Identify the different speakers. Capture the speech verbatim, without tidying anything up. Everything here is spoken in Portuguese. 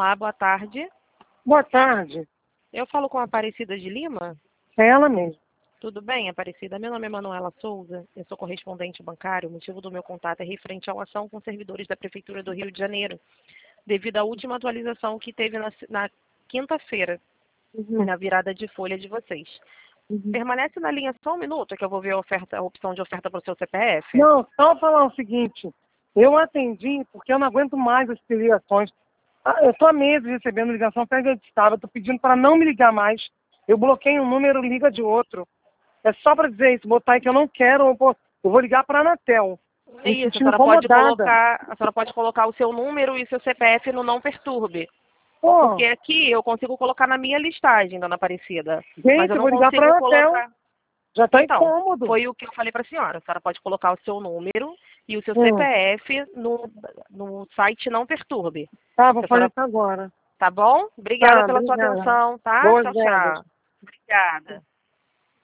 Speaker 1: Olá, boa tarde.
Speaker 2: Boa tarde.
Speaker 1: Eu falo com a Aparecida de Lima?
Speaker 2: É ela mesmo.
Speaker 1: Tudo bem, Aparecida? Meu nome é Manuela Souza, eu sou correspondente bancário. O motivo do meu contato é referente à ação com servidores da Prefeitura do Rio de Janeiro, devido à última atualização que teve na, na quinta-feira,
Speaker 2: Uhum.
Speaker 1: na virada de folha de vocês.
Speaker 2: Uhum.
Speaker 1: Permanece na linha só um minuto, que eu vou ver a, oferta, a opção de oferta para o seu C P F.
Speaker 2: Não, só falar o seguinte. Eu atendi porque eu não aguento mais as ligações. Ah, eu estou há meses recebendo ligação, pega onde estava, estou pedindo para não me ligar mais. Eu bloqueei um número, liga de outro. É só para dizer isso, botar aí que eu não quero, eu vou, eu vou ligar para a Anatel.
Speaker 1: É
Speaker 2: Me
Speaker 1: isso, a
Speaker 2: sentindo
Speaker 1: senhora, pode
Speaker 2: incomodada.
Speaker 1: colocar, a senhora pode colocar o seu número e seu C P F no Não Perturbe.
Speaker 2: Pô,
Speaker 1: Porque aqui eu consigo colocar na minha listagem, dona Aparecida. Mas
Speaker 2: gente,
Speaker 1: eu
Speaker 2: eu
Speaker 1: não
Speaker 2: vou ligar para a
Speaker 1: consigo
Speaker 2: Anatel.
Speaker 1: colocar.
Speaker 2: Já está
Speaker 1: Então,
Speaker 2: incômodo.
Speaker 1: foi o que eu falei para a senhora. A senhora pode colocar o seu número e o seu
Speaker 2: Hum.
Speaker 1: C P F no, no site Não Perturbe.
Speaker 2: Tá, vou
Speaker 1: A
Speaker 2: fazer
Speaker 1: senhora,
Speaker 2: isso agora.
Speaker 1: tá bom? Obrigada
Speaker 2: Tá,
Speaker 1: pela sua
Speaker 2: obrigada.
Speaker 1: atenção, tá?
Speaker 2: Boas
Speaker 1: Tchau,
Speaker 2: vendas.
Speaker 1: tchau. Obrigada.